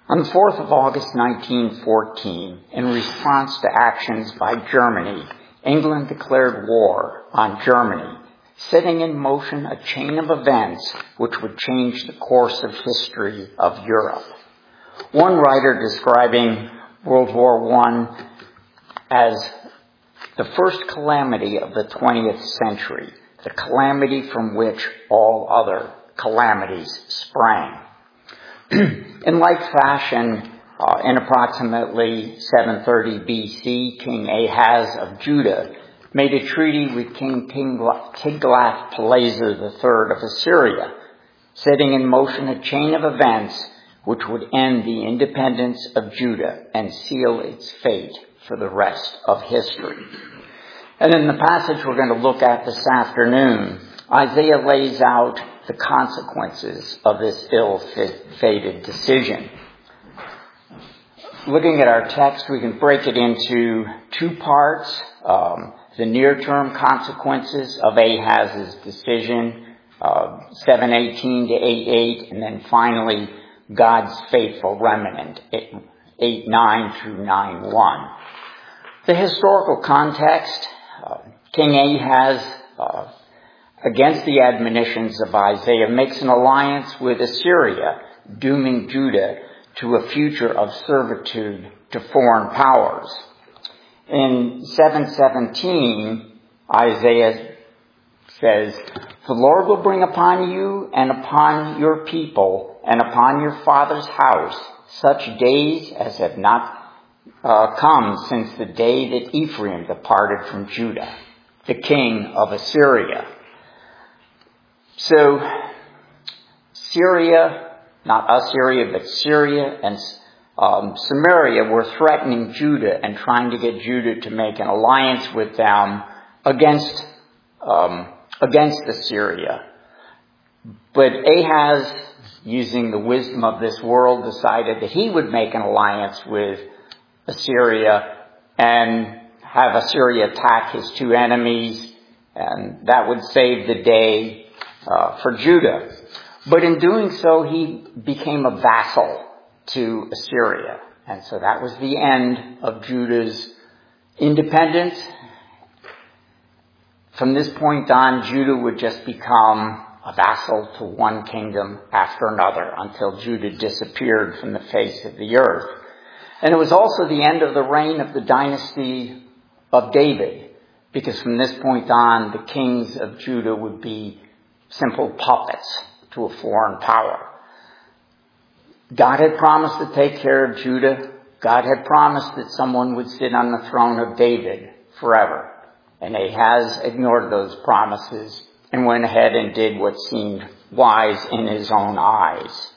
On the 4th of August 1914, in response to actions by Germany, England declared war on Germany, setting in motion a chain of events which would change the course of history of Europe. One writer describing World War I as the first calamity of the 20th century, the calamity from which all other calamities sprang. In like fashion, in approximately 730 BC, King Ahaz of Judah made a treaty with King Tiglath-Pileser III of Assyria, setting in motion a chain of events which would end the independence of Judah and seal its fate for the rest of history. And in the passage we're going to look at this afternoon, Isaiah lays out the consequences of this ill-fated decision. Looking at our text, we can break it into two parts. The near-term consequences of Ahaz's decision, 7:18 to 8:8, and then finally God's faithful remnant, 8:9 through 9:1. The historical context, King Ahaz, against the admonitions of Isaiah, makes an alliance with Assyria, dooming Judah to a future of servitude to foreign powers. In 7:17, Isaiah says, "The Lord will bring upon you and upon your people and upon your father's house such days as have not come since the day that Ephraim departed from Judah, the king of Assyria." So, Syria, not Assyria, but Syria and Samaria were threatening Judah and trying to get Judah to make an alliance with them against Assyria. But Ahaz, using the wisdom of this world, decided that he would make an alliance with Assyria and have Assyria attack his two enemies, and that would save the day for Judah. But in doing so, he became a vassal to Assyria. And so that was the end of Judah's independence. From this point on, Judah would just become a vassal to one kingdom after another until Judah disappeared from the face of the earth. And it was also the end of the reign of the dynasty of David, because from this point on, the kings of Judah would be simple puppets to a foreign power. God had promised to take care of Judah. God had promised that someone would sit on the throne of David forever. And Ahaz ignored those promises and went ahead and did what seemed wise in his own eyes.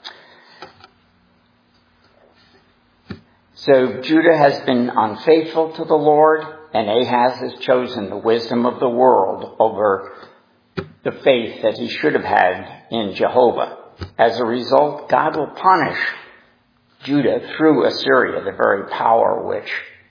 So Judah has been unfaithful to the Lord, and Ahaz has chosen the wisdom of the world over the faith that he should have had in Jehovah. As a result, God will punish Judah through Assyria, the very power which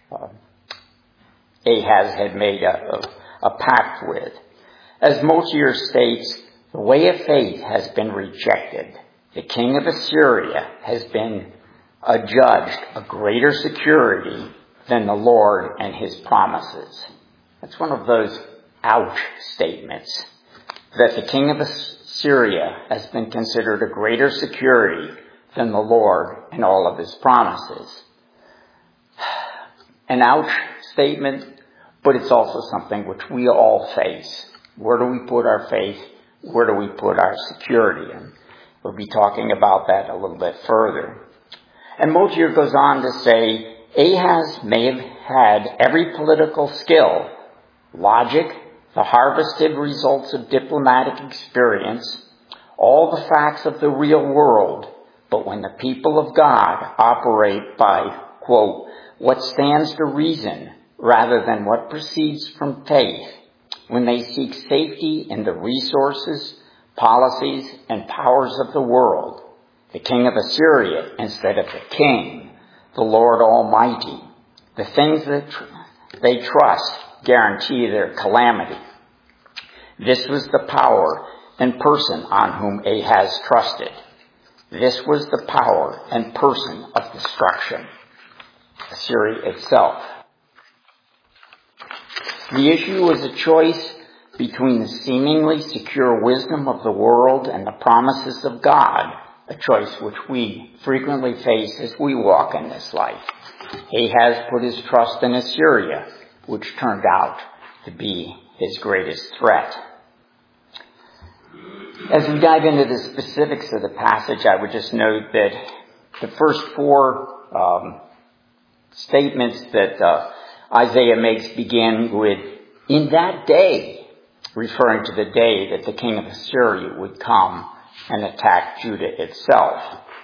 Ahaz had made a pact with. As Motier states, the way of faith has been rejected. The king of Assyria has been adjudged a greater security than the Lord and his promises. That's one of those ouch statements, that the king of Assyria has been considered a greater security than the Lord and all of his promises. An ouch statement, but it's also something which we all face. Where do we put our faith? Where do we put our security? And we'll be talking about that a little bit further. And Motier goes on to say, Ahaz may have had every political skill, logic, the harvested results of diplomatic experience, all the facts of the real world, but when the people of God operate by, quote, what stands to reason rather than what proceeds from faith, when they seek safety in the resources, policies, and powers of the world, the king of Assyria instead of the king, the Lord Almighty, the things that they trust guarantee their calamity. This was the power and person on whom Ahaz trusted. This was the power and person of destruction, Assyria itself. The issue was a choice between the seemingly secure wisdom of the world and the promises of God, a choice which we frequently face as we walk in this life. Ahaz put his trust in Assyria, which turned out to be his greatest threat. As we dive into the specifics of the passage, I would just note that the first four statements that Isaiah makes begin with, "In that day," referring to the day that the king of Assyria would come and attack Judah itself.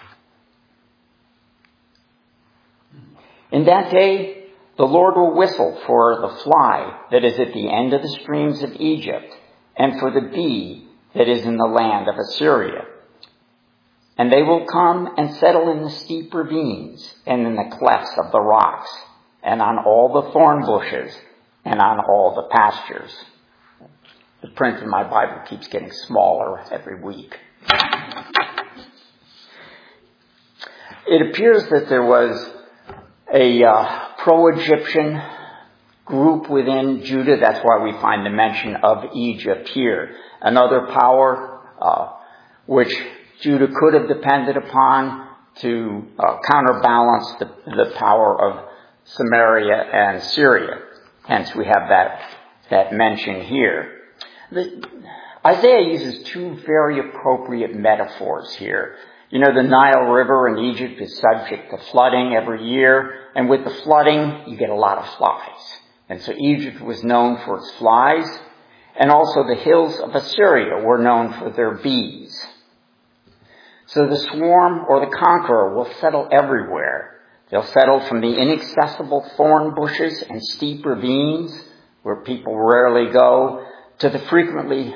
"In that day, the Lord will whistle for the fly that is at the end of the streams of Egypt, and for the bee that is in the land of Assyria. And they will come and settle in the steep ravines and in the clefts of the rocks, and on all the thorn bushes, and on all the pastures." The print in my Bible keeps getting smaller every week. It appears that there was a pro-Egyptian group within Judah. That's why we find the mention of Egypt here. Another power which Judah could have depended upon to counterbalance the power of Samaria and Syria. Hence we have that mention here. Isaiah uses two very appropriate metaphors here. You know, the Nile River in Egypt is subject to flooding every year, and with the flooding, you get a lot of flies. And so Egypt was known for its flies, and also the hills of Assyria were known for their bees. So the swarm or the conqueror will settle everywhere. They'll settle from the inaccessible thorn bushes and steep ravines, where people rarely go, to the frequently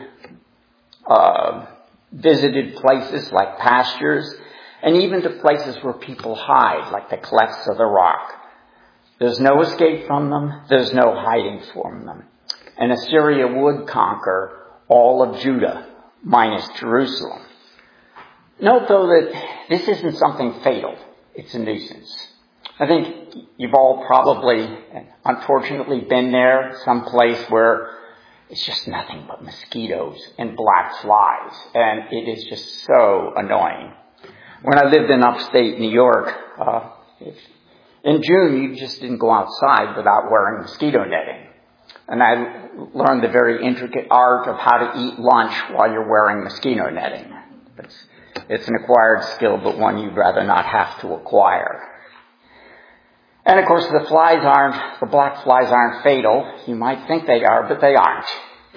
visited places like pastures, and even to places where people hide, like the clefts of the rock. There's no escape from them. There's no hiding from them. And Assyria would conquer all of Judah, minus Jerusalem. Note, though, that this isn't something fatal. It's a nuisance. I think you've all probably, unfortunately, been there, someplace where it's just nothing but mosquitoes and black flies, and it is just so annoying. When I lived in upstate New York, in June, you just didn't go outside without wearing mosquito netting. And I learned the very intricate art of how to eat lunch while you're wearing mosquito netting. It's an acquired skill, but one you'd rather not have to acquire. And of course, the black flies aren't fatal. You might think they are, but they aren't.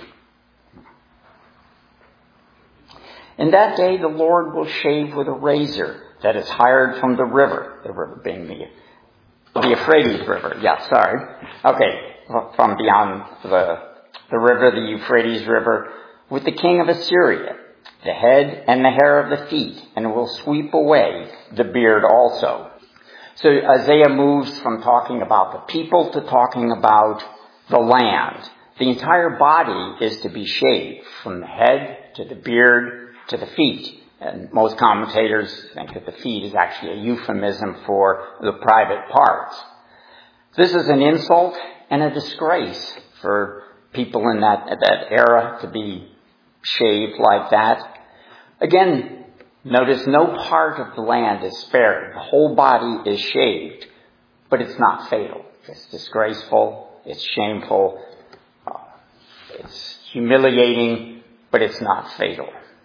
In that day, the Lord will shave with a razor that is hired from the river being the Euphrates River. From beyond the river, the Euphrates River, with the king of Assyria, the head and the hair of the feet, and will sweep away the beard also. So Isaiah moves from talking about the people to talking about the land. The entire body is to be shaved, from the head to the beard to the feet. And most commentators think that the feet is actually a euphemism for the private parts. This is an insult and a disgrace for people in that era to be shaved like that. Again, notice no part of the land is spared. The whole body is shaved, but it's not fatal. It's disgraceful. It's shameful. It's humiliating, but it's not fatal.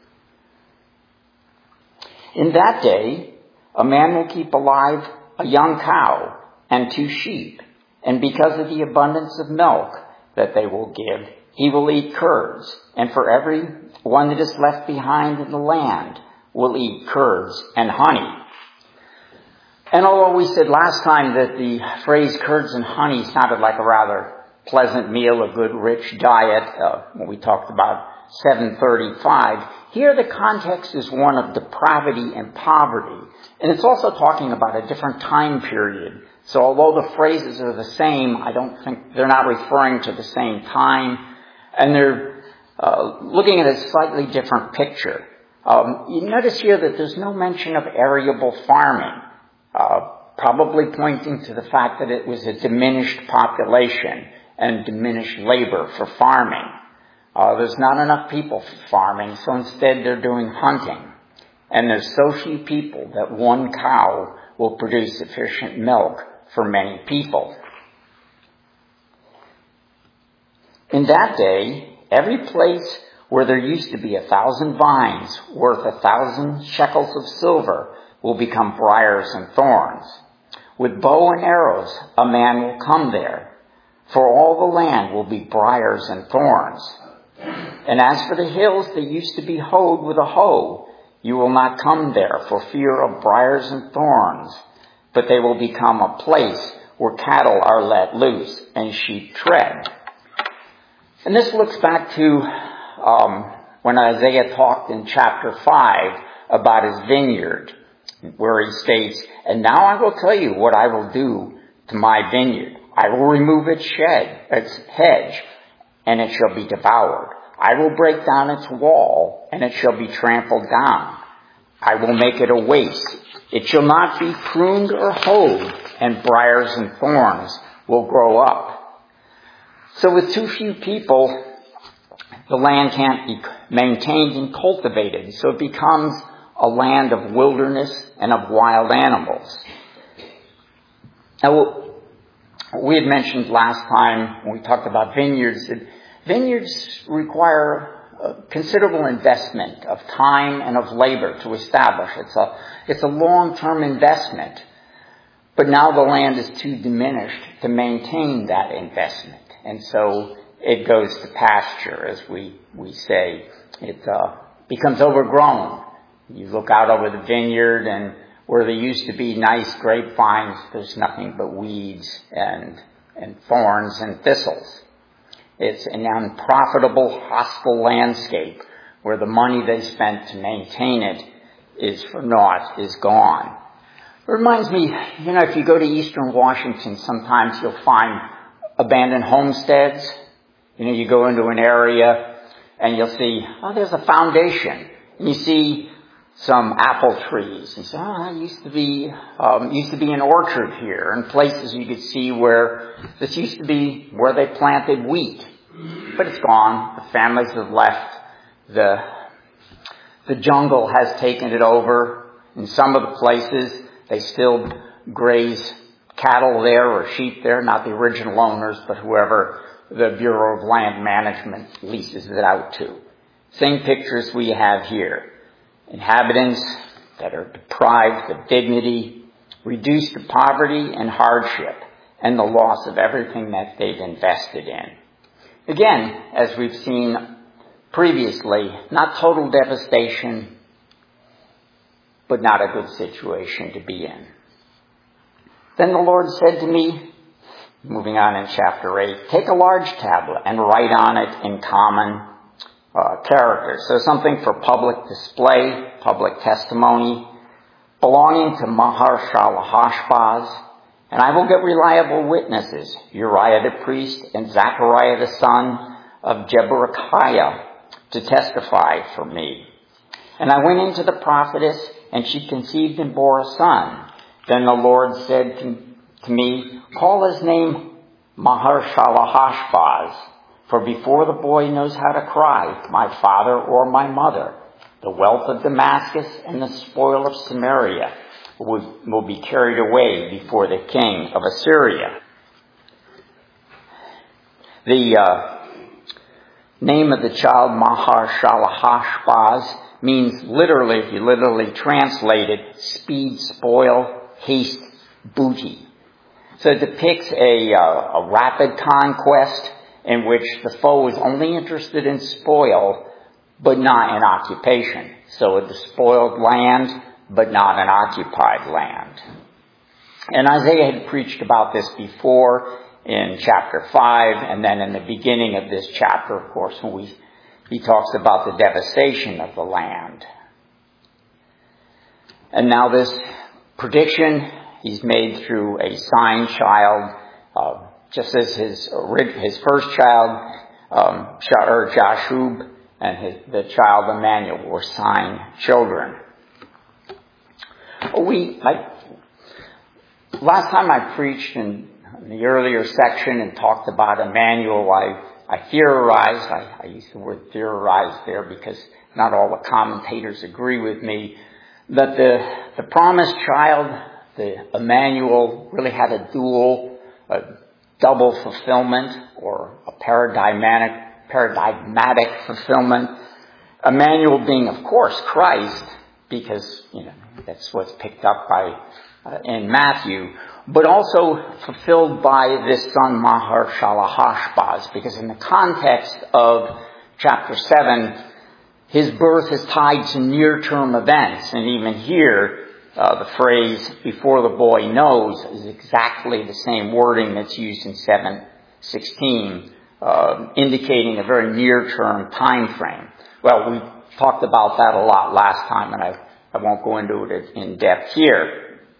In that day, a man will keep alive a young cow and 2 sheep, and because of the abundance of milk that they will give, he will eat curds, and for every one that is left behind in the land will eat curds and honey. And although we said last time that the phrase curds and honey sounded like a rather pleasant meal, a good rich diet, when we talked about 735, here the context is one of depravity and poverty. And it's also talking about a different time period. So although the phrases are the same, I don't think they're not referring to the same time. And they're looking at a slightly different picture. You notice here that there's no mention of arable farming, probably pointing to the fact that it was a diminished population and diminished labor for farming. There's not enough people for farming, so instead they're doing hunting. And there's so few people that one cow will produce sufficient milk for many people. In that day, every place where there used to be 1,000 vines worth 1,000 shekels of silver will become briars and thorns. With bow and arrows, a man will come there, for all the land will be briars and thorns. And as for the hills that used to be hoed with a hoe, you will not come there for fear of briars and thorns, but they will become a place where cattle are let loose and sheep tread. And this looks back to when Isaiah talked in chapter 5 about his vineyard, where he states, "And now I will tell you what I will do to my vineyard. I will remove its hedge, and it shall be devoured. I will break down its wall, and it shall be trampled down. I will make it a waste. It shall not be pruned or hoed, and briars and thorns will grow up." So with too few people, the land can't be maintained and cultivated, so it becomes a land of wilderness and of wild animals. Now, we had mentioned last time when we talked about vineyards that vineyards require a considerable investment of time and of labor to establish. It's a long-term investment, but now the land is too diminished to maintain that investment. And so it goes to pasture, as we say. It becomes overgrown. You look out over the vineyard, and where there used to be nice grapevines, there's nothing but weeds and thorns and thistles. It's an unprofitable, hostile landscape where the money they spent to maintain it is for naught, is gone. It reminds me, if you go to eastern Washington, sometimes you'll find abandoned homesteads. You go into an area and you'll see, there's a foundation. And you see some apple trees. You say, it used to be an orchard here, and places you could see where this used to be where they planted wheat. But it's gone. The families have left. The jungle has taken it over. In some of the places, they still graze cattle there or sheep there, not the original owners, but whoever the Bureau of Land Management leases it out to. Same pictures we have here. Inhabitants that are deprived of dignity, reduced to poverty and hardship, and the loss of everything that they've invested in. Again, as we've seen previously, not total devastation, but not a good situation to be in. Then the Lord said to me, moving on in chapter 8, "Take a large tablet and write on it in common characters." So something for public display, public testimony, belonging to Maher-shalal-Hash-Baz. "And I will get reliable witnesses, Uriah the priest and Zechariah the son of Jeberechiah, to testify for me." And I went into the prophetess, and she conceived and bore a son. Then the Lord said to me, "Call his name Maher-shalal-Hash-Baz, for before the boy knows how to cry, 'My father' or 'my mother,' the wealth of Damascus and the spoil of Samaria will be carried away before the king of Assyria." The name of the child, Maher-shalal-Hash-Baz, means literally, if you literally translate it, speed, spoil, haste, booty. So it depicts a rapid conquest in which the foe is only interested in spoil, but not in occupation. So a despoiled land, but not an occupied land. And Isaiah had preached about this before in chapter 5, and then in the beginning of this chapter, of course, when he talks about the devastation of the land. And now this prediction he's made through a sign child, just as his first child, Jashub, and the child Emmanuel were sign children. Last time I preached in the earlier section and talked about Emmanuel, I theorized, I used the word theorize there because not all the commentators agree with me, that the promised child, the Emmanuel, really had a double fulfillment, or a paradigmatic fulfillment. Emmanuel being, of course, Christ, because that's what's picked up by in Matthew, but also fulfilled by this son Maher-shalal-hash-baz, because in the context of chapter 7, his birth is tied to near-term events, and even here, the phrase "before the boy knows" is exactly the same wording that's used in 7:16, indicating a very near-term time frame. Well, we talked about that a lot last time, and I won't go into it in depth here.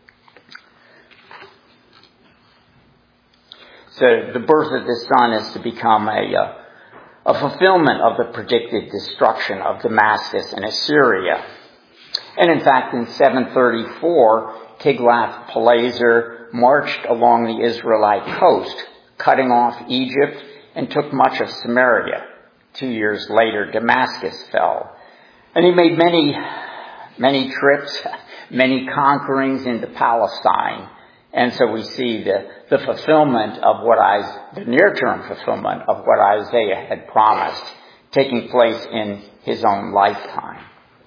So the birth of this son is to become a fulfillment of the predicted destruction of Damascus and Assyria. And in fact, in 734, Tiglath-Pileser marched along the Israelite coast, cutting off Egypt, and took much of Samaria. 2 years later, Damascus fell. And he made many trips, many conquerings into Palestine. And so we see the fulfillment of the near-term fulfillment of what Isaiah had promised, taking place in his own lifetime.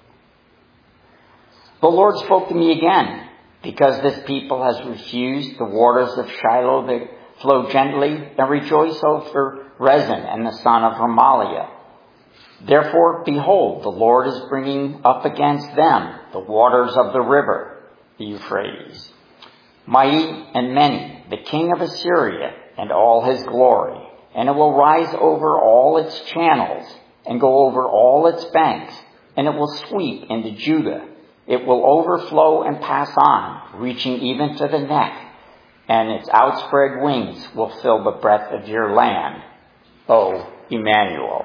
The Lord spoke to me again, because this people has refused the waters of Shiloh that flow gently, and rejoice over Rezin and the son of Remaliah. Therefore, behold, the Lord is bringing up against them the waters of the river, the Euphrates. Mighty and many, the king of Assyria and all his glory, and it will rise over all its channels and go over all its banks, and it will sweep into Judah. It will overflow and pass on, reaching even to the neck, and its outspread wings will fill the breadth of your land, O Emmanuel.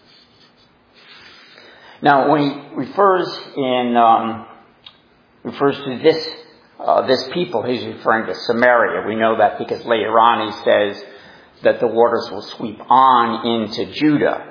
Now, when he refers to this people, he's referring to Samaria. We know that because later on he says that the waters will sweep on into Judah.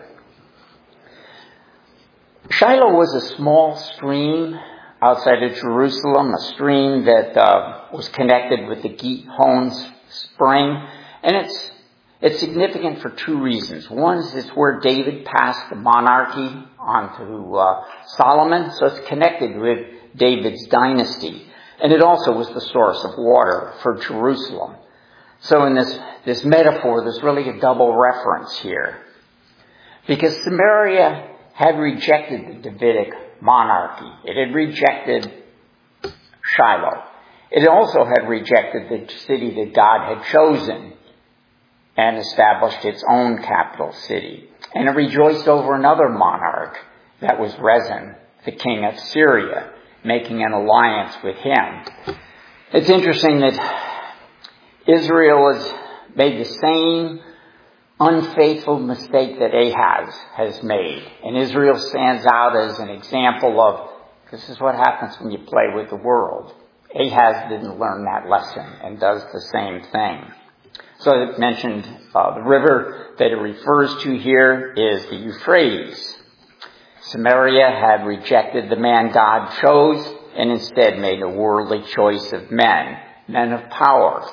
Shiloh was a small stream outside of Jerusalem, a stream that was connected with the Gihon spring, and it's significant for two reasons. One is it's where David passed the monarchy on to Solomon, so it's connected with David's dynasty. And it also was the source of water for Jerusalem. So in this metaphor, there's really a double reference here. Because Samaria had rejected the Davidic monarchy. It had rejected Shiloh. It also had rejected the city that God had chosen and established its own capital city. And it rejoiced over another monarch, that was Rezin, the king of Syria, making an alliance with him. It's interesting that Israel has made the same unfaithful mistake that Ahaz has made. And Israel stands out as an example of, this is what happens when you play with the world. Ahaz didn't learn that lesson and does the same thing. So I mentioned the river that it refers to here is the Euphrates. Samaria had rejected the man God chose and instead made a worldly choice of men of power.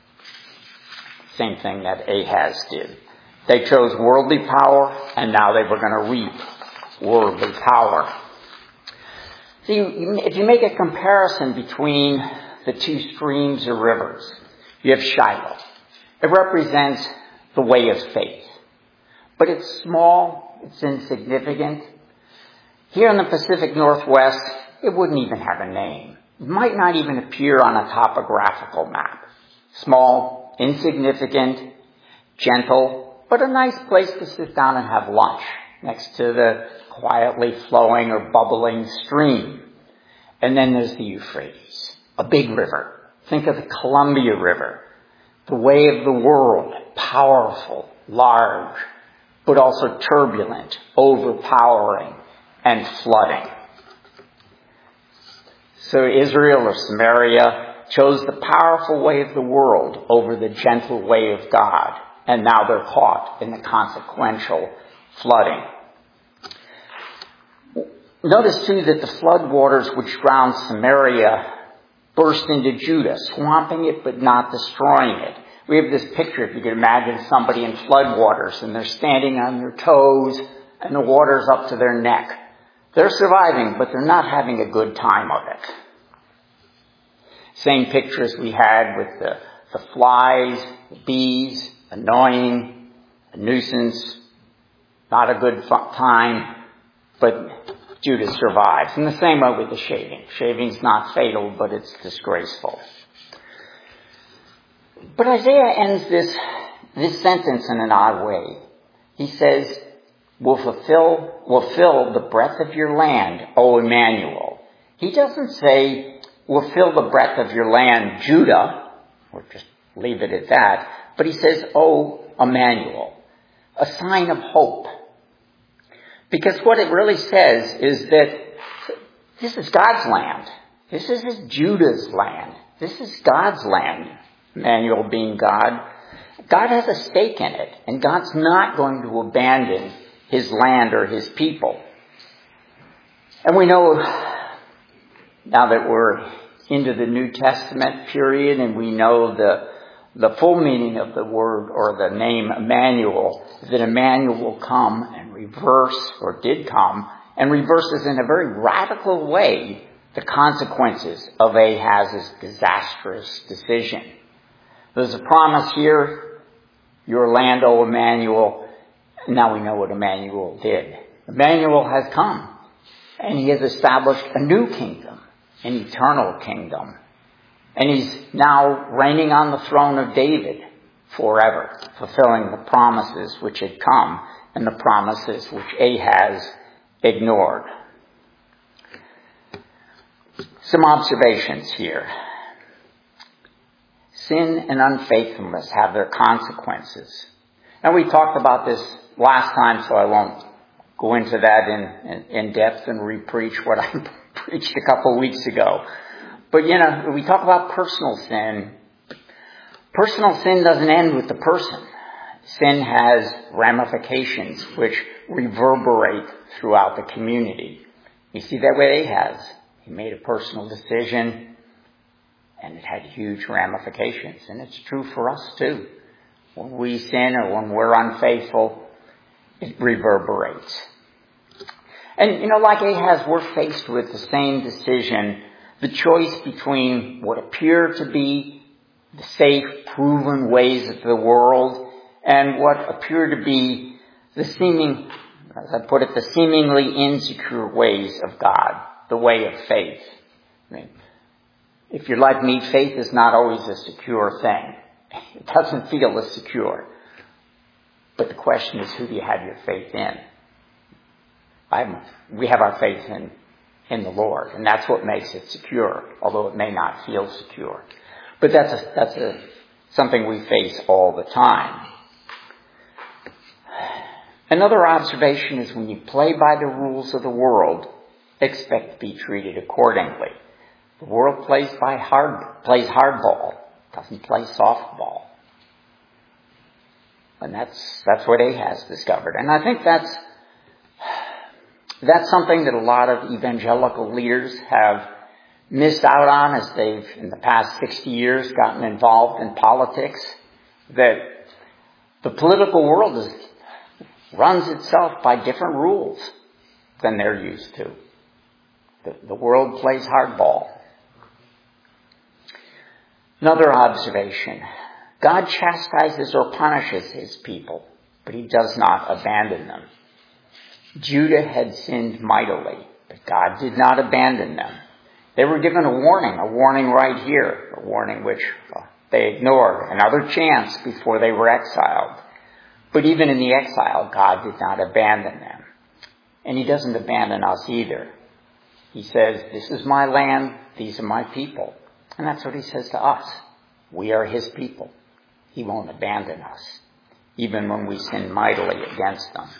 Same thing that Ahaz did. They chose worldly power, and now they were going to reap worldly power. See, if you make a comparison between the two streams or rivers, you have Shiloh. It represents the way of faith. But it's small, it's insignificant. Here in the Pacific Northwest, it wouldn't even have a name. It might not even appear on a topographical map. Small, insignificant, gentle, but a nice place to sit down and have lunch next to the quietly flowing or bubbling stream. And then there's the Euphrates, a big river. Think of the Columbia River, the way of the world, powerful, large, but also turbulent, overpowering, and flooding. So Israel or Samaria chose the powerful way of the world over the gentle way of God, and now they're caught in the consequential flooding. Notice too that the flood waters which drowned Samaria burst into Judah, swamping it but not destroying it. We have this picture, if you can imagine somebody in flood waters, and they're standing on their toes and the water's up to their neck. They're surviving, but they're not having a good time of it. Same pictures we had with the flies, the bees, annoying, a nuisance, not a good time, but Judah survives. And the same way with the shaving. Shaving's not fatal, but it's disgraceful. But Isaiah ends this sentence in an odd way. He says, will fill the breadth of your land, O Emmanuel. He doesn't say, will fill the breadth of your land, Judah, or just leave it at that, but he says, O Emmanuel, a sign of hope. Because what it really says is that this is God's land. This isn't Judah's land. This is God's land, Emmanuel being God. God has a stake in it, and God's not going to abandon his land or his people. And we know, now that we're into the New Testament period, and we know the full meaning of the word or the name Emmanuel, that Emmanuel will come and reverse, or did come, and reverses in a very radical way the consequences of Ahaz's disastrous decision. There's a promise here, your land, O Emmanuel. Now we know what Emmanuel did. Emmanuel has come, and he has established a new kingdom, an eternal kingdom. And he's now reigning on the throne of David forever, fulfilling the promises which had come and the promises which Ahaz ignored. Some observations here. Sin and unfaithfulness have their consequences. Now we talked about this last time, so I won't go into that in depth and re-preach what I preached a couple of weeks ago. But, we talk about personal sin. Personal sin doesn't end with the person. Sin has ramifications which reverberate throughout the community. You see that with Ahaz. He made a personal decision, and it had huge ramifications. And it's true for us too. When we sin or when we're unfaithful, it reverberates. And, like Ahaz, we're faced with the same decision, the choice between what appear to be the safe, proven ways of the world and what appear to be the seeming, as I put it, the seemingly insecure ways of God, the way of faith. I mean, if you're like me, faith is not always a secure thing. It doesn't feel as secure. But the question is, who do you have your faith in? We have our faith in the Lord, and that's what makes it secure, although it may not feel secure. But that's something we face all the time. Another observation is when you play by the rules of the world, expect to be treated accordingly. The world plays hardball, doesn't play softball. And that's what Ahaz discovered. And I think that's something that a lot of evangelical leaders have missed out on as they've, in the past 60 years, gotten involved in politics. That the political world runs itself by different rules than they're used to. The world plays hardball. Another observation. God chastises or punishes his people, but he does not abandon them. Judah had sinned mightily, but God did not abandon them. They were given a warning right here, a warning which they ignored, another chance before they were exiled. But even in the exile, God did not abandon them. And he doesn't abandon us either. He says, this is my land, these are my people. And that's what he says to us. We are his people. He won't abandon us. even when we sin mightily against them.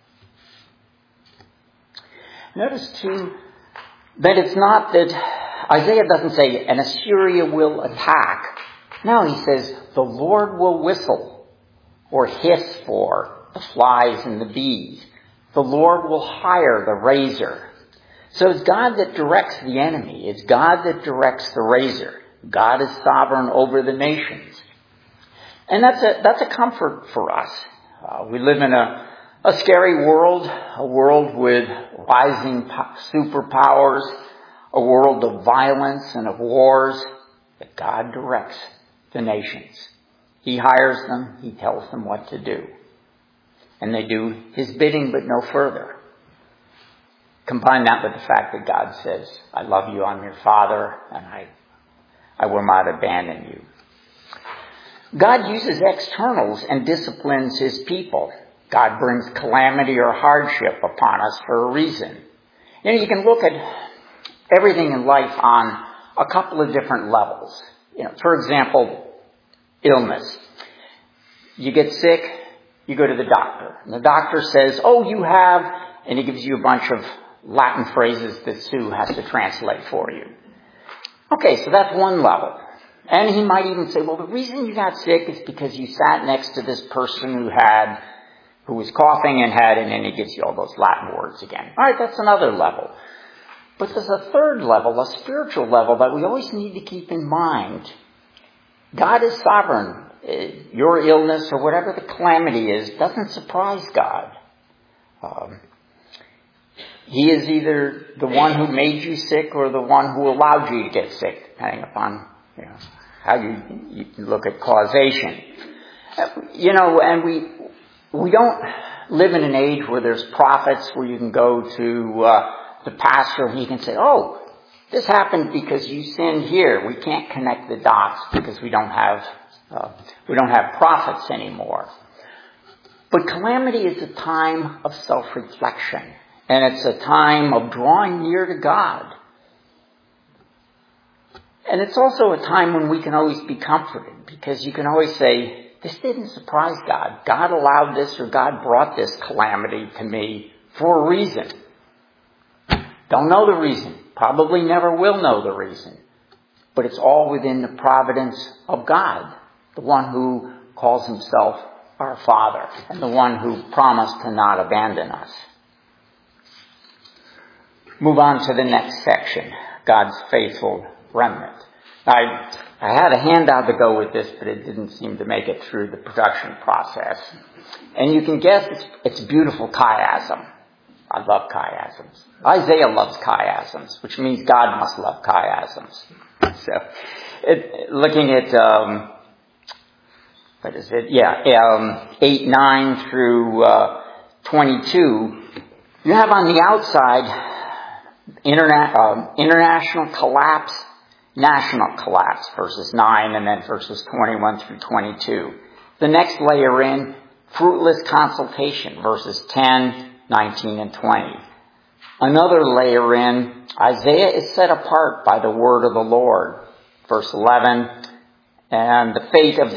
Notice too that it's not that Isaiah doesn't say an Assyria will attack. No, he says the Lord will whistle or hiss for the flies and the bees. The Lord will hire the razor. So it's God that directs the enemy. It's God that directs the razor. God is sovereign over the nations. And that's a comfort for us. We live in a scary world, a world with rising superpowers, a world of violence and of wars. But God directs the nations. He hires them. He tells them what to do. And they do His bidding, but no further. Combine that with the fact that God says, I love you, I'm your Father, and I will not abandon you. God uses externals and disciplines His people. God brings calamity or hardship upon us for a reason. You can look at everything in life on a couple of different levels. For example, illness. You get sick, you go to the doctor. And the doctor says, you have, and he gives you a bunch of Latin phrases that Sue has to translate for you. Okay, so that's one level. And he might even say, the reason you got sick is because you sat next to this person who was coughing and then he gives you all those Latin words again. All right, that's another level. But there's a third level, a spiritual level, that we always need to keep in mind. God is sovereign. Your illness or whatever the calamity is doesn't surprise God. He is either the one who made you sick or the one who allowed you to get sick, depending upon how you look at causation. And we don't live in an age where there's prophets where you can go to the pastor and he can say, this happened because you sinned here. We can't connect the dots because we don't have prophets anymore. But calamity is a time of self-reflection. And it's a time of drawing near to God. And it's also a time when we can always be comforted, because you can always say, this didn't surprise God. God allowed this, or God brought this calamity to me for a reason. Don't know the reason. Probably never will know the reason. But it's all within the providence of God, the one who calls Himself our Father, and the one who promised to not abandon us. Move on to the next section, God's faithful remnant. I had a handout to go with this, but it didn't seem to make it through the production process. And you can guess it's beautiful chiasm. I love chiasms. Isaiah loves chiasms, which means God must love chiasms. So, looking at, 8:9 through 22, you have on the outside international collapse, national collapse, verses 9, and then verses 21 through 22. The next layer in, fruitless consultation, verses 10, 19, and 20. Another layer in, Isaiah is set apart by the word of the Lord, verse 11, and the fate of the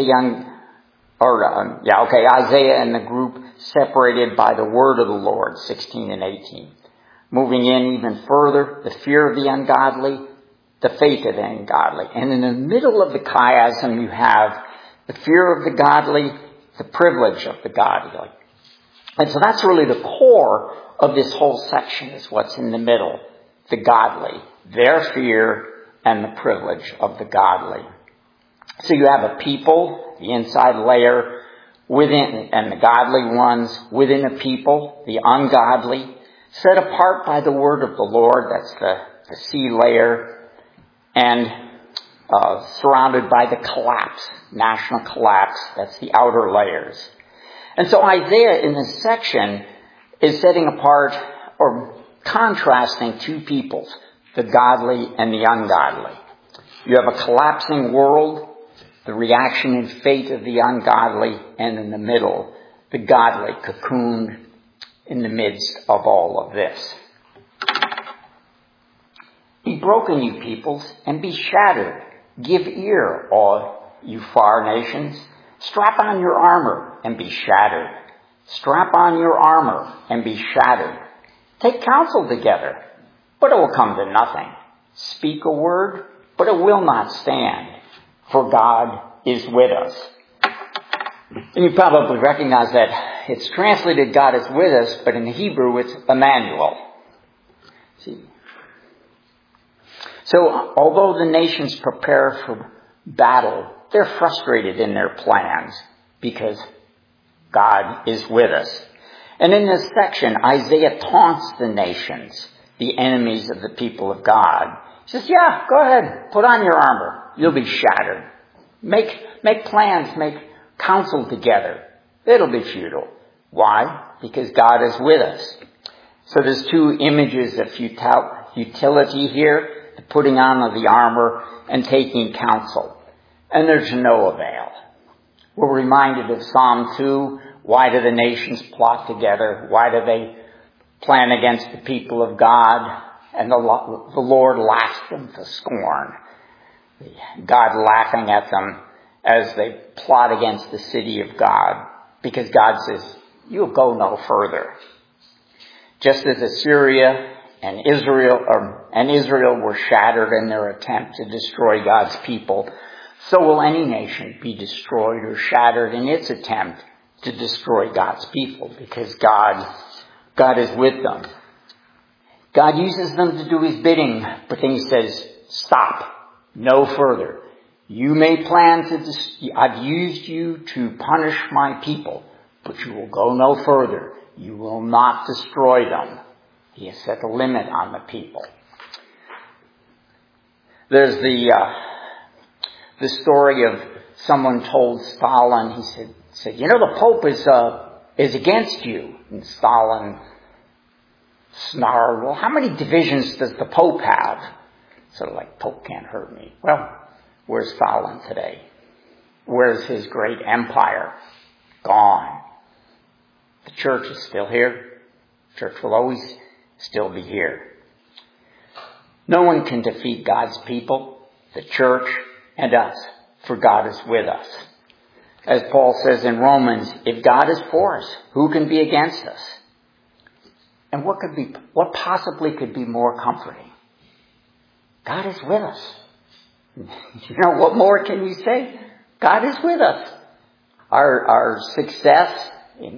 Isaiah and the group separated by the word of the Lord, 16 and 18. Moving in even further, the fear of the ungodly, the fate of the ungodly. And in the middle of the chiasm, you have the fear of the godly, the privilege of the godly. And so that's really the core of this whole section, is what's in the middle. The godly, their fear and the privilege of the godly. So you have a people, the inside layer, within, and the godly ones within a people, the ungodly, set apart by the word of the Lord, that's the sea layer, and surrounded by the collapse, national collapse, that's the outer layers. And so Isaiah in this section is setting apart or contrasting two peoples, the godly and the ungodly. You have a collapsing world, the reaction and fate of the ungodly, and in the middle, the godly cocooned in the midst of all of this. Be broken, you peoples, and be shattered. Give ear, all you far nations. Strap on your armor and be shattered. Strap on your armor and be shattered. Take counsel together, but it will come to nothing. Speak a word, but it will not stand, for God is with us. And you probably recognize that it's translated God is with us, but in the Hebrew it's Emmanuel. See? So although the nations prepare for battle, they're frustrated in their plans because God is with us. And in this section, Isaiah taunts the nations, the enemies of the people of God. He says, yeah, go ahead, put on your armor. You'll be shattered. Make plans, make counsel together. It'll be futile. Why? Because God is with us. So there's two images of futility here, the putting on of the armor and taking counsel. And there's no avail. We're reminded of Psalm 2. Why do the nations plot together? Why do they plan against the people of God? And the Lord laughs them to scorn. God laughing at them as they plot against the city of God. Because God says, you'll go no further. Just as Assyria and Israel were shattered in their attempt to destroy God's people, so will any nation be destroyed or shattered in its attempt to destroy God's people, because God is with them. God uses them to do his bidding, but then he says, stop, no further. You may plan I've used you to punish my people, but you will go no further. You will not destroy them. He has set a limit on the people. There's the story of someone told Stalin, he said, you know, the Pope is against you. And Stalin snarled, well, how many divisions does the Pope have? Sort of like, Pope can't hurt me. Well, where's Stalin today? Where's his great empire? Gone. The church is still here. The church will always still be here. No one can defeat God's people, the church, and us, for God is with us. As Paul says in Romans, if God is for us, who can be against us? And what possibly could be more comforting? God is with us. You know, what more can you say? God is with us. Our success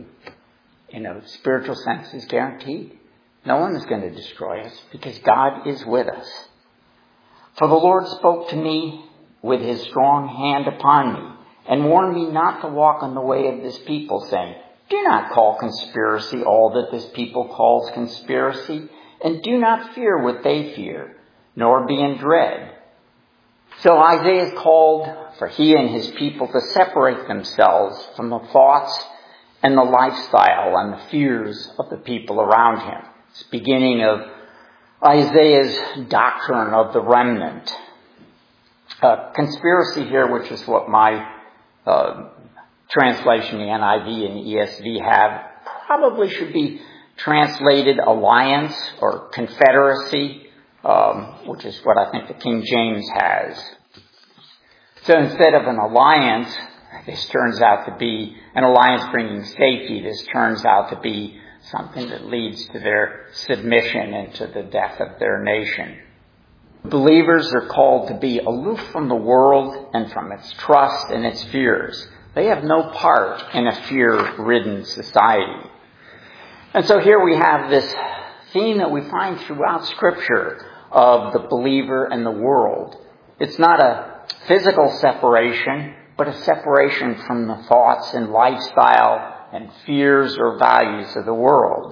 in a spiritual sense is guaranteed. No one is going to destroy us because God is with us. For the Lord spoke to me with his strong hand upon me and warned me not to walk on the way of this people, saying, do not call conspiracy all that this people calls conspiracy, and do not fear what they fear, nor be in dread. So Isaiah is called for he and his people to separate themselves from the thoughts and the lifestyle and the fears of the people around him. It's the beginning of Isaiah's doctrine of the remnant. Conspiracy here, which is what my translation, the NIV and the ESV have, probably should be translated alliance or confederacy, which is what I think the King James has. So instead of an alliance, this turns out to be an alliance bringing safety. This turns out to be something that leads to their submission and to the death of their nation. Believers are called to be aloof from the world and from its trust and its fears. They have no part in a fear-ridden society. And so here we have this theme that we find throughout Scripture of the believer and the world. It's not a physical separation, but a separation from the thoughts and lifestyle and fears or values of the world.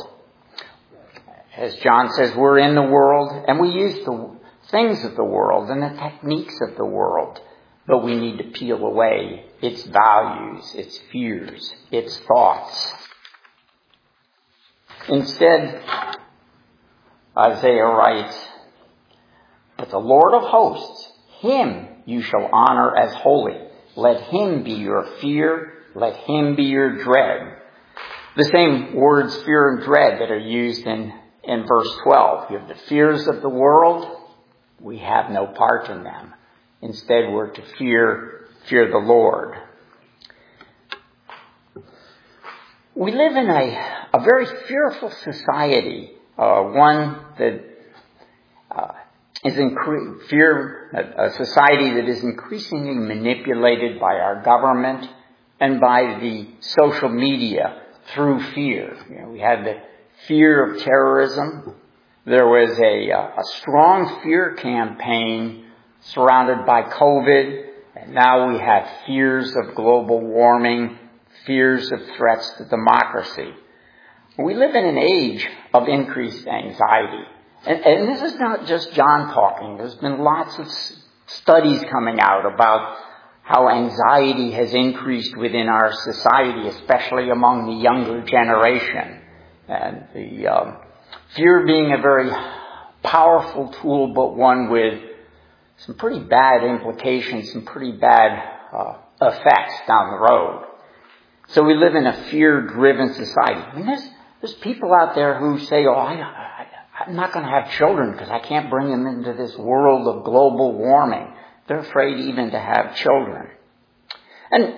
As John says, we're in the world and we use the things of the world and the techniques of the world, but we need to peel away its values, its fears, its thoughts. Instead, Isaiah writes, but the Lord of hosts, him you shall honor as holy. Let him be your fear. Let him be your dread. The same words, fear and dread, that are used in verse 12. You have the fears of the world. We have no part in them. Instead, we're to fear the Lord. We live in a very fearful society, one that is a society that is increasingly manipulated by our government and by the social media through fear. We had the fear of terrorism. There was a strong fear campaign surrounded by COVID, and now we have fears of global warming, fears of threats to democracy. We live in an age of increased anxiety. And this is not just John talking. There's been lots of studies coming out about how anxiety has increased within our society, especially among the younger generation. And the fear being a very powerful tool, but one with some pretty bad implications, some pretty bad effects down the road. So we live in a fear-driven society. I mean, there's people out there who say, I'm not going to have children because I can't bring them into this world of global warming. They're afraid even to have children. And,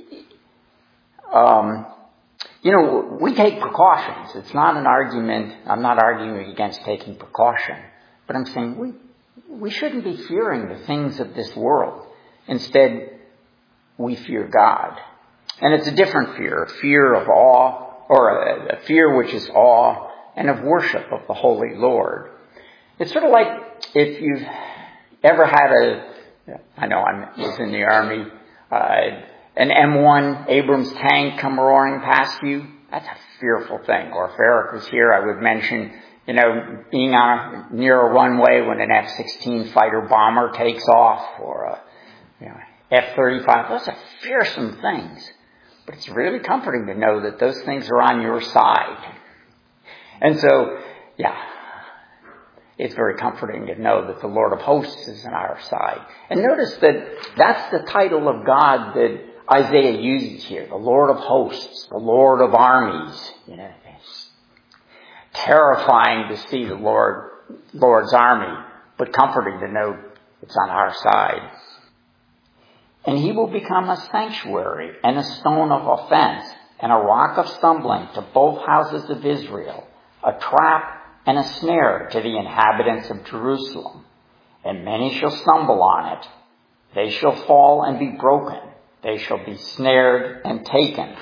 we take precautions. It's not an argument. I'm not arguing against taking precaution. But I'm saying we shouldn't be fearing the things of this world. Instead, we fear God. And it's a different fear, a fear of awe, or a fear which is awe, and of worship of the Holy Lord. It's sort of like if you've ever had I was in the Army, an M1 Abrams tank come roaring past you. That's a fearful thing. Or if Eric was here, I would mention, being near a runway when an F-16 fighter bomber takes off, or a F-35. Those are fearsome things. But it's really comforting to know that those things are on your side. And so, it's very comforting to know that the Lord of hosts is on our side. And notice that that's the title of God that Isaiah uses here, the Lord of hosts, the Lord of armies. It's terrifying to see the Lord's army, but comforting to know it's on our side. And he will become a sanctuary and a stone of offense and a rock of stumbling to both houses of Israel, a trap and a snare to the inhabitants of Jerusalem. And many shall stumble on it. They shall fall and be broken. They shall be snared and taken.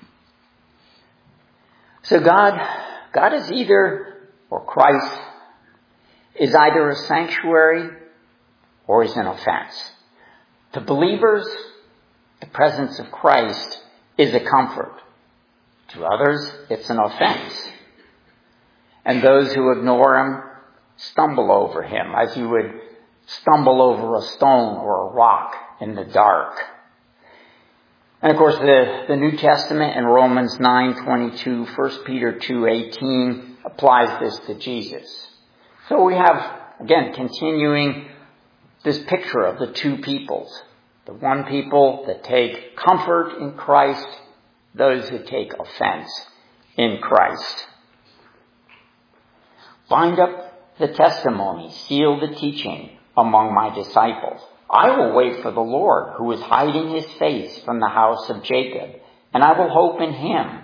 So God is either, or Christ, is either a sanctuary or is an offense. To believers, the presence of Christ is a comfort. To others, it's an offense. And those who ignore him stumble over him as you would stumble over a stone or a rock in the dark. And of course, the New Testament in Romans 9:22, 1 Peter 2:18 applies this to Jesus. So we have, again, continuing this picture of the two peoples. The one people that take comfort in Christ, those who take offense in Christ. Bind up the testimony, seal the teaching among my disciples. I will wait for the Lord, who is hiding his face from the house of Jacob, and I will hope in him.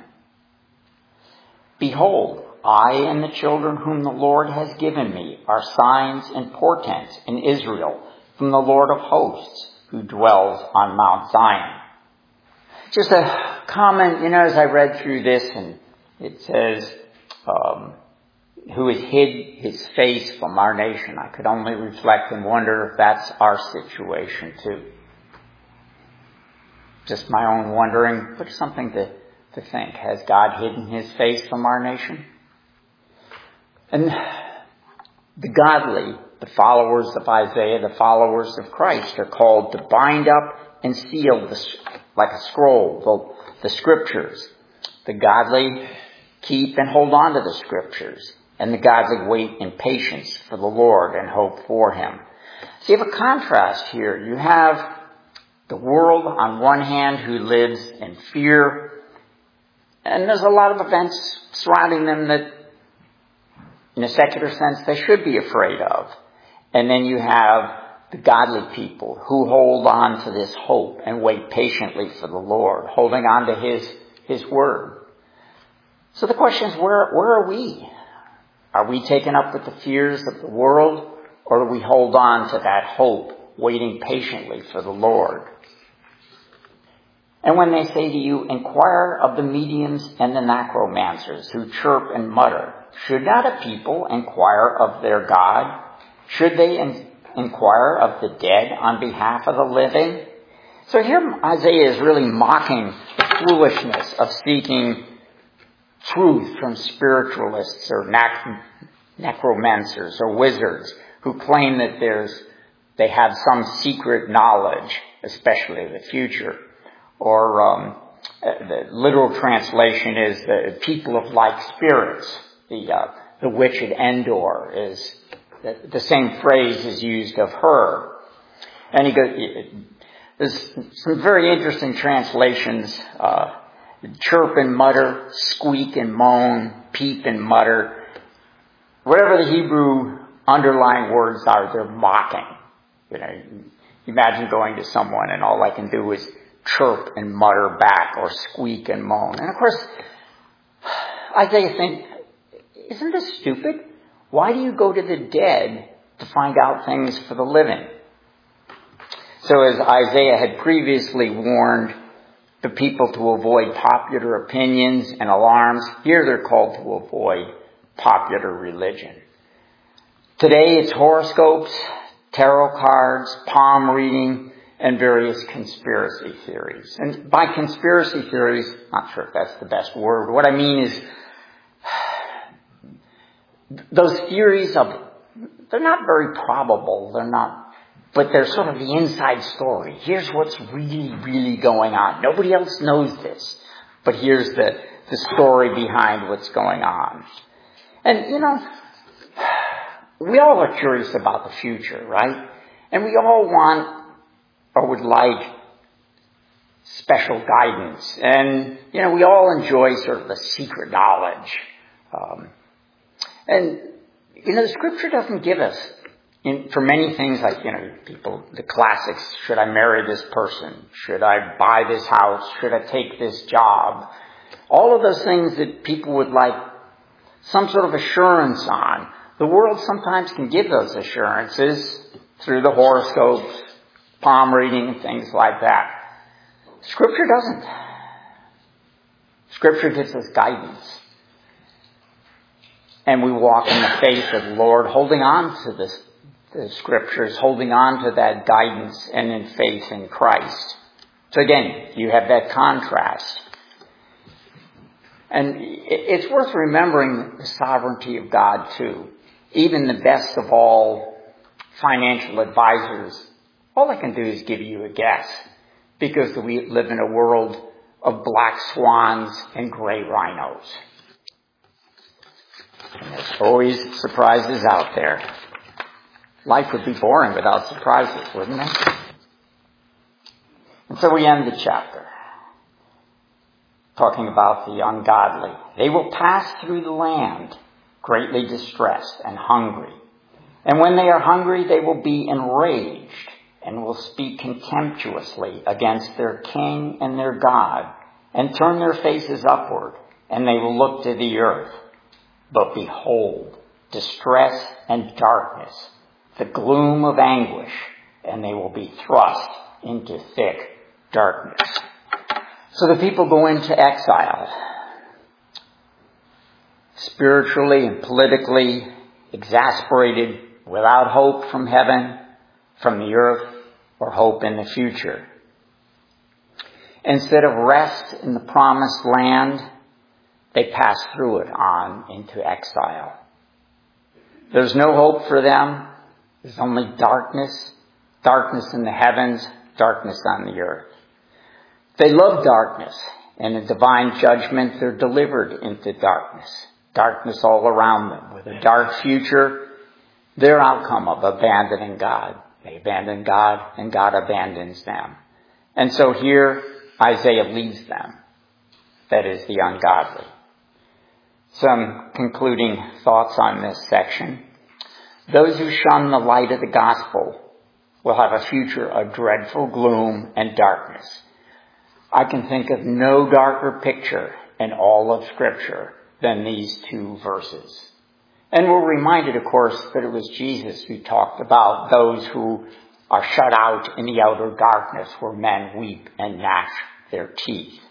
Behold, I and the children whom the Lord has given me are signs and portents in Israel from the Lord of hosts, who dwells on Mount Zion. Just a comment, as I read through this, and it says, who has hid his face from our nation. I could only reflect and wonder if that's our situation too. Just my own wondering, but something to think. Has God hidden his face from our nation? And the godly, the followers of Isaiah, the followers of Christ, are called to bind up and seal, like a scroll, the scriptures. The godly keep and hold on to the scriptures. And the godly wait in patience for the Lord and hope for him. So you have a contrast here. You have the world on one hand who lives in fear. And there's a lot of events surrounding them that, in a secular sense, they should be afraid of. And then you have the godly people who hold on to this hope and wait patiently for the Lord, holding on to his word. So the question is, where are we? Are we taken up with the fears of the world, or do we hold on to that hope, waiting patiently for the Lord? And when they say to you, inquire of the mediums and the necromancers who chirp and mutter, should not a people inquire of their God? Should they inquire of the dead on behalf of the living? So here Isaiah is really mocking the foolishness of seeking truth from spiritualists or necromancers or wizards who claim that they have some secret knowledge, especially of the future. Or the literal translation is the people of like spirits. The witch at Endor is the same phrase is used of her. And he goes, there's some very interesting translations. Chirp and mutter, squeak and moan, peep and mutter. Whatever the Hebrew underlying words are, they're mocking. Imagine going to someone and all I can do is chirp and mutter back or squeak and moan. And of course, Isaiah thinks, isn't this stupid? Why do you go to the dead to find out things for the living? So as Isaiah had previously warned the people to avoid popular opinions and alarms, here they're called to avoid popular religion. Today it's horoscopes, tarot cards, palm reading, and various conspiracy theories. And by conspiracy theories, not sure if that's the best word. What I mean is those theories they're not very probable. But they're sort of the inside story. Here's what's really, really going on. Nobody else knows this. But here's the story behind what's going on. And, we all are curious about the future, right? And we all want or would like special guidance. And, we all enjoy sort of the secret knowledge. The Scripture doesn't give us, for many things like, the classics, should I marry this person? Should I buy this house? Should I take this job? All of those things that people would like some sort of assurance on. The world sometimes can give those assurances through the horoscopes, palm reading, and things like that. Scripture doesn't. Scripture gives us guidance. And we walk in the faith of the Lord, holding on to the Scriptures, holding on to that guidance and in faith in Christ. So again, you have that contrast. And it's worth remembering the sovereignty of God too. Even the best of all financial advisors, all they can do is give you a guess, because we live in a world of black swans and gray rhinos. And there's always surprises out there. Life would be boring without surprises, wouldn't it? And so we end the chapter talking about the ungodly. They will pass through the land, greatly distressed and hungry. And when they are hungry, they will be enraged and will speak contemptuously against their king and their God, and turn their faces upward, and they will look to the earth. But behold, distress and darkness, the gloom of anguish, and they will be thrust into thick darkness. So the people go into exile, spiritually and politically exasperated, without hope from heaven, from the earth, or hope in the future. Instead of rest in the promised land, they pass through it on into exile. There's no hope for them. There's only darkness, darkness in the heavens, darkness on the earth. They love darkness, and in divine judgment they're delivered into darkness. Darkness all around them, with a dark future, their outcome of abandoning God. They abandon God, and God abandons them. And so here, Isaiah leads them. That is, the ungodly. Some concluding thoughts on this section. Those who shun the light of the gospel will have a future of dreadful gloom and darkness. I can think of no darker picture in all of Scripture than these two verses. And we're reminded, of course, that it was Jesus who talked about those who are shut out in the outer darkness where men weep and gnash their teeth.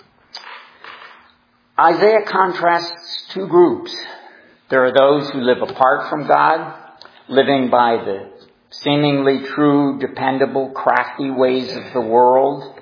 Isaiah contrasts two groups. There are those who live apart from God, living by the seemingly true, dependable, crafty ways of the world,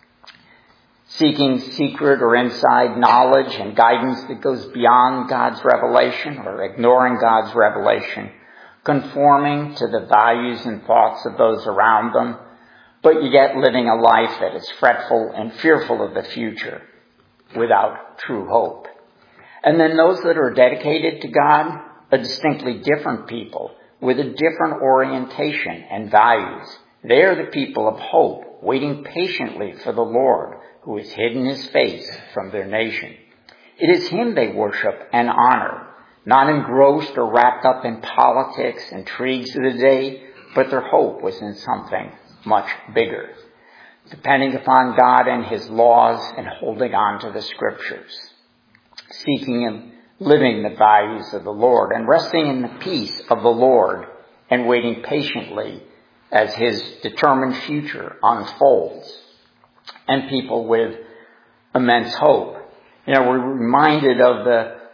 seeking secret or inside knowledge and guidance that goes beyond God's revelation or ignoring God's revelation, conforming to the values and thoughts of those around them, but yet living a life that is fretful and fearful of the future without true hope. And then those that are dedicated to God, a distinctly different people with a different orientation and values. They are the people of hope, waiting patiently for the Lord, who has hidden his face from their nation. It is him they worship and honor, not engrossed or wrapped up in politics, intrigues of the day, but their hope was in something much bigger, depending upon God and his laws and holding on to the scriptures, seeking and living the values of the Lord and resting in the peace of the Lord and waiting patiently as his determined future unfolds. And people with immense hope. We're reminded of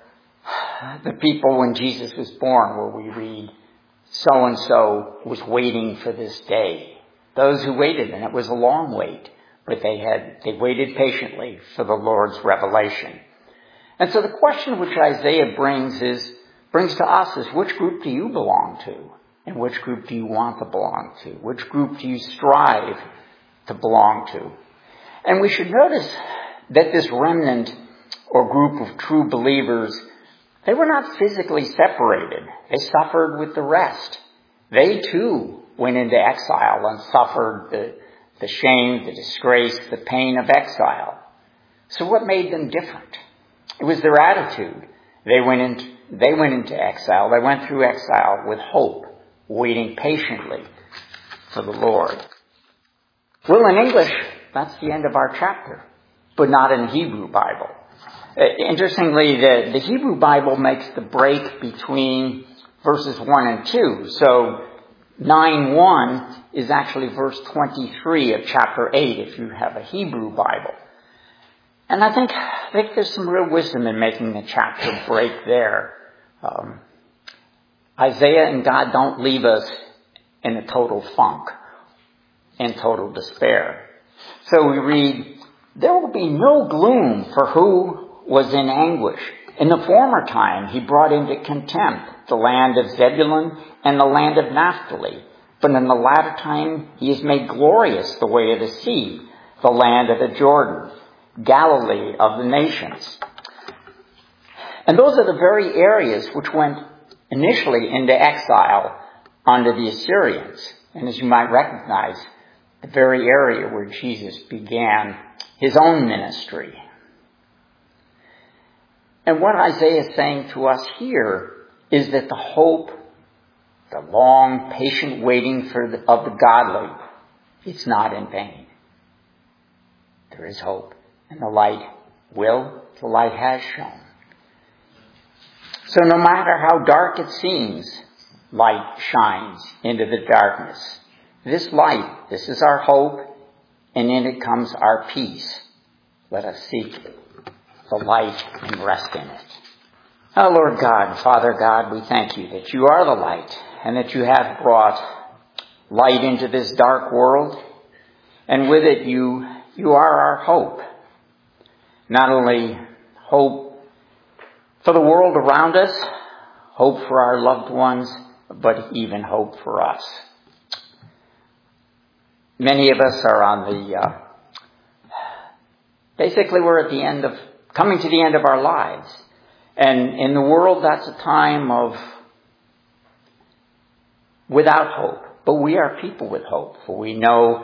the people when Jesus was born, where we read, so-and-so was waiting for this day. Those who waited, and it was a long wait, but they waited patiently for the Lord's revelation. And so the question which Isaiah brings to us is, which group do you belong to? And which group do you want to belong to? Which group do you strive to belong to? And we should notice that this remnant or group of true believers, they were not physically separated. They suffered with the rest. They too went into exile and suffered the shame, the disgrace, the pain of exile. So what made them different? It was their attitude. They went into exile. They went through exile with hope, waiting patiently for the Lord. Well, in English, that's the end of our chapter, but not in the Hebrew Bible. Interestingly, the Hebrew Bible makes the break between verses 1 and 2. So 9:1 is actually verse 23 of chapter 8 if you have a Hebrew Bible. And I think there's some real wisdom in making the chapter break there. Isaiah and God don't leave us in a total funk, in total despair. So we read, there will be no gloom for who was in anguish. In the former time, he brought into contempt the land of Zebulun and the land of Naphtali. But in the latter time, he has made glorious the way of the sea, the land of the Jordan, Galilee of the nations. And those are the very areas which went initially into exile under the Assyrians. And as you might recognize, the very area where Jesus began his own ministry. And what Isaiah is saying to us here is that the hope, the long, patient waiting of the godly, it's not in vain. There is hope, and the light has shone. So no matter how dark it seems, light shines into the darkness. This light, this is our hope, and in it comes our peace. Let us seek the light and rest in it. Oh, Lord God, Father God, we thank you that you are the light and that you have brought light into this dark world. And with it, you are our hope. Not only hope for the world around us, hope for our loved ones, but even hope for us. Many of us are on basically we're at coming to the end of our lives. And in the world, that's a time of without hope. But we are people with hope, for we know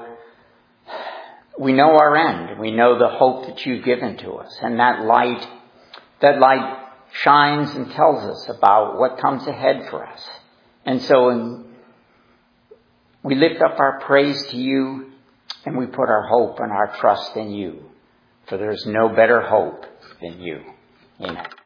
our end. We know the hope that you've given to us. And that light shines and tells us about what comes ahead for us. And so we lift up our praise to you, and we put our hope and our trust in you. For there is no better hope than you. Amen.